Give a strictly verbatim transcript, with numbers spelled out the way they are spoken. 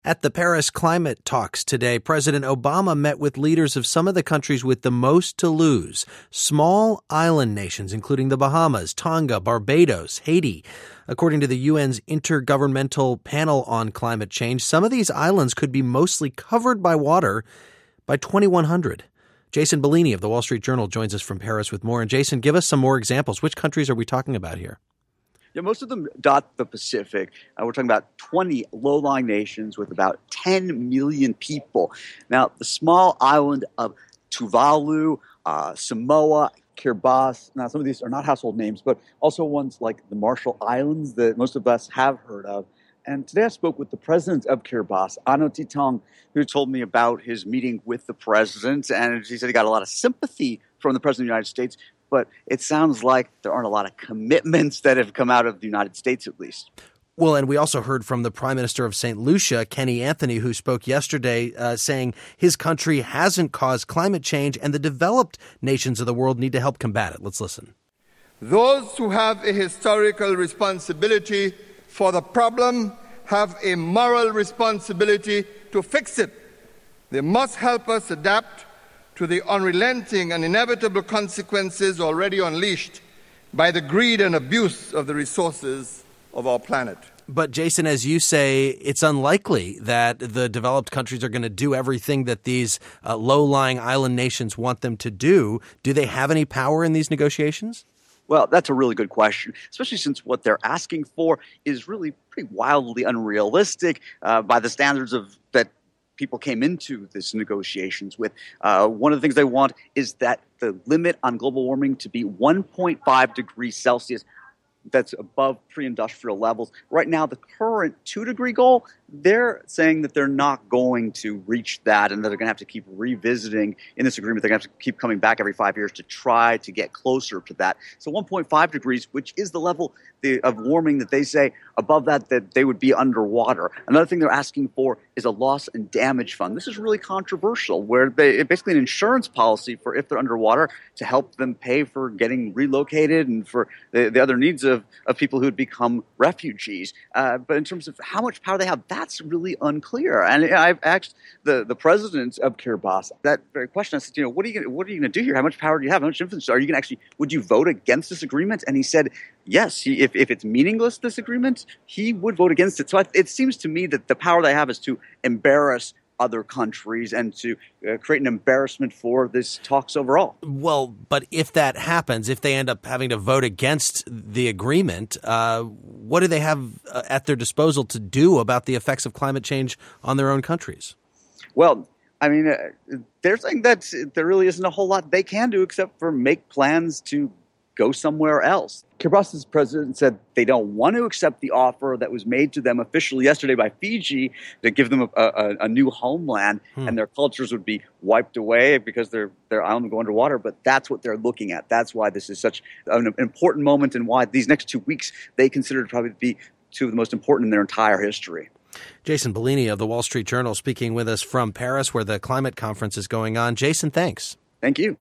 At the Paris climate talks today, President Obama met with leaders of some of the countries with the most to lose, small island nations, including the Bahamas, Tonga, Barbados, Haiti. According to the U N's Intergovernmental Panel on Climate Change, some of these islands could be mostly covered by water by twenty-one hundred. Jason Bellini of the Wall Street Journal joins us from Paris with more. And Jason, give us some more examples. Which countries are we talking about here? Yeah, most of them dot the Pacific. Uh, we're talking about twenty low-lying nations with about ten million people. Now, the small island of Tuvalu, uh, Samoa, Kiribati. Now, some of these are not household names, but also ones like the Marshall Islands that most of us have heard of. And today I spoke with the president of Kiribati, Ano Titong, who told me about his meeting with the president. And he said he got a lot of sympathy from the president of the United States, but it sounds like there aren't a lot of commitments that have come out of the United States, at least. Well, and we also heard from the Prime Minister of Saint Lucia, Kenny Anthony, who spoke yesterday uh, saying his country hasn't caused climate change and the developed nations of the world need to help combat it. Let's listen. Those who have a historical responsibility for the problem have a moral responsibility to fix it. They must help us adapt to the unrelenting and inevitable consequences already unleashed by the greed and abuse of the resources of our planet. But Jason, as you say, it's unlikely that the developed countries are going to do everything that these uh, low-lying island nations want them to do. Do they have any power in these negotiations? Well, that's a really good question, especially since what they're asking for is really pretty wildly unrealistic uh, by the standards of that people came into this negotiations with. Uh, one of the things they want is that the limit on global warming to be one point five degrees Celsius. That's above pre-industrial levels. Right now, the current two-degree goal, they're saying that they're not going to reach that and that they're going to have to keep revisiting in this agreement. They're going to have to keep coming back every five years to try to get closer to that. So one point five degrees, which is the level of warming that they say above that, that they would be underwater. Another thing they're asking for is a loss and damage fund. This is really controversial, where they basically an insurance policy for if they're underwater to help them pay for getting relocated and for the, the other needs of, of people who had become refugees. Uh, but in terms of how much power they have, that's really unclear. And I've asked the, the president of Kiribati that very question. I said, you know, what are you gonna, what are you going to do here? How much power do you have? How much influence are you going to actually? Would you vote against this agreement? And he said, yes. He, if if it's meaningless, this agreement, he would vote against it. So I, it seems to me that the power they have is to embarrass other countries and to uh, create an embarrassment for this talks overall. Well, but if that happens, if they end up having to vote against the agreement, uh, what do they have uh, at their disposal to do about the effects of climate change on their own countries? Well, I mean, uh, they're saying that there really isn't a whole lot they can do except for make plans to go somewhere else. Kiribati's president said they don't want to accept the offer that was made to them officially yesterday by Fiji to give them a, a, a new homeland, hmm. and their cultures would be wiped away because their their island would go underwater. But that's what they're looking at. That's why this is such an important moment and why these next two weeks they consider to probably be two of the most important in their entire history. Jason Bellini of the Wall Street Journal speaking with us from Paris, where the climate conference is going on. Jason, thanks. Thank you.